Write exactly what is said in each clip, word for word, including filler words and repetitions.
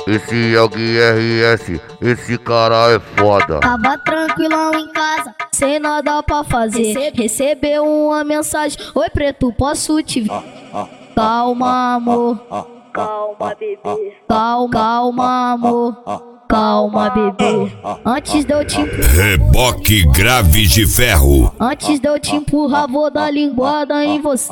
Esse é o Gui R S, esse cara é foda. Tava tranquilão em casa, sem nada pra fazer. Recebeu uma mensagem: oi preto, posso te ver? Calma amor, Calma, bebê. calma, calma amor, calma bebê. Antes de eu te empurrar, Reboque grave de ferro. antes de eu te empurrar, vou dar linguada em você.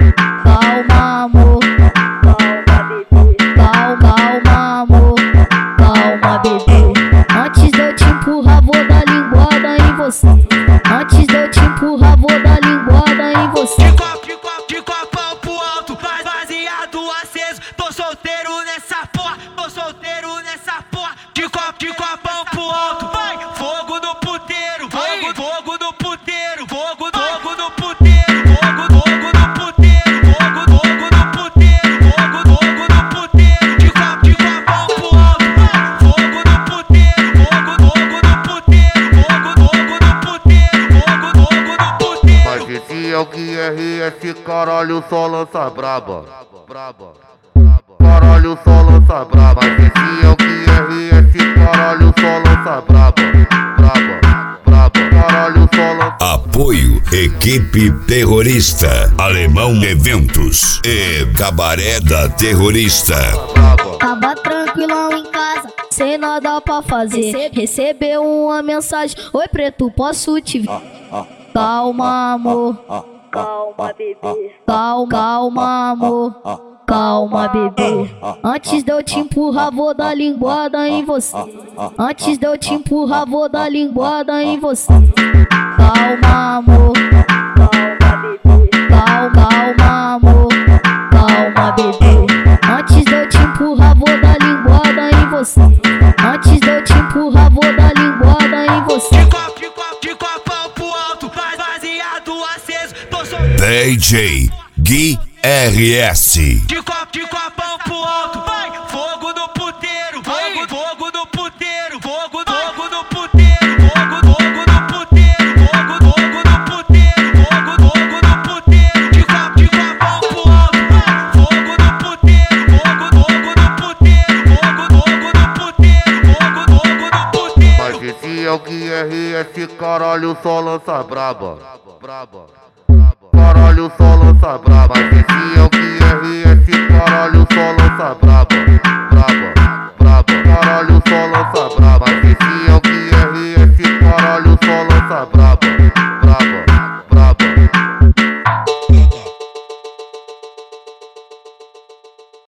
Calma amor, Calma, bebê. calma, calma amor, calma bebê. Antes de eu te empurrar, vou dar linguada em você. Antes de eu te empurrar, vou dar linguada em você. De copo, de copo, de copão pro alto, vai baseado aceso. Tô solteiro nessa porra, tô solteiro nessa porra. De copo, de copão pro alto, vai. Fogo no puteiro, fogo, fogo no puteiro, fogo, fogo no puteiro, fogo, fogo no puteiro, fogo, fogo no puteiro, fogo, fogo no puteiro. De copo, de copão pro alto, vai. Fogo no puteiro, fogo, fogo no puteiro, fogo, fogo no puteiro, fogo, fogo no puteiro. Mas esse é o Gui R S, caralho, só lança braba. Braba. Caralho, só lança braba. Mas esse é o Gui R S, caralho, só lança braba. Braba, braba, caralho, só lança. Apoio Equipe Terrorista, Alemão Eventos e Cabaré da Terrorista. braba. Tava tranquilão em casa, sem nada pra fazer. Recebeu uma mensagem: oi preto, posso te ver? Calma amor, Calma, bebê. calma, calma amor, calma bebê. Antes de eu te empurrar, vou dar linguada em você. Antes de eu te empurrar, vou dar linguada em você. Calma amor, Calma, bebê. calma, calma amor, calma bebê. Antes de eu te empurrar, vou dar linguada em você. Antes de eu te empurrar, vou dar linguada em você. De copo, de copo, de copão pro alto, vai baseado aceso. Tô solteiro. D J Gui R S. De copo, de copão pro alto, vai. Fogo no puteiro, fogo, fogo no puteiro, fogo, fogo no puteiro, fogo, fogo no puteiro, fogo, fogo no puteiro, fogo, fogo no puteiro. De copo, de copão pro alto, vai. Fogo no puteiro, fogo, fogo no puteiro, fogo, fogo no puteiro, fogo, fogo no puteiro. Mas esse é o Gui R S, caralho, só lança braba. Braba. Caralho, só lança braba. Mas esse é o Gui R S, caralho, só lança braba.